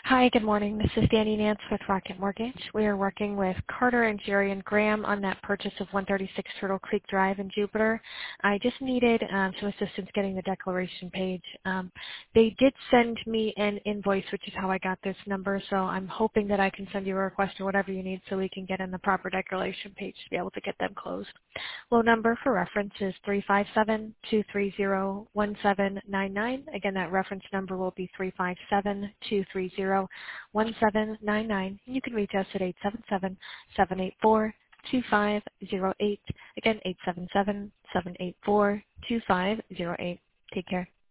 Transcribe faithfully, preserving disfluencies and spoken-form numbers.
Hi, good morning. This is Danny Nance with Rocket Mortgage. We are working with Carter and Jerry and Graham on that purchase of one thirty-six Turtle Creek Drive in Jupiter. I just needed um, some assistance getting the declaration page. Um, they did send me an invoice, which is how I got this number, so I'm hoping that I can send you a request or whatever you need so we can get in the proper declaration page to be able to get them closed. Loan number for reference is three five seven, two three zero, one seven nine nine. Again, that reference number will be three five seven, two three zero, one seven nine nine. You can reach us at eight seven seven, seven eight four, two five zero eight. Again, eight seven seven, seven eight four, two five zero eight. Take care.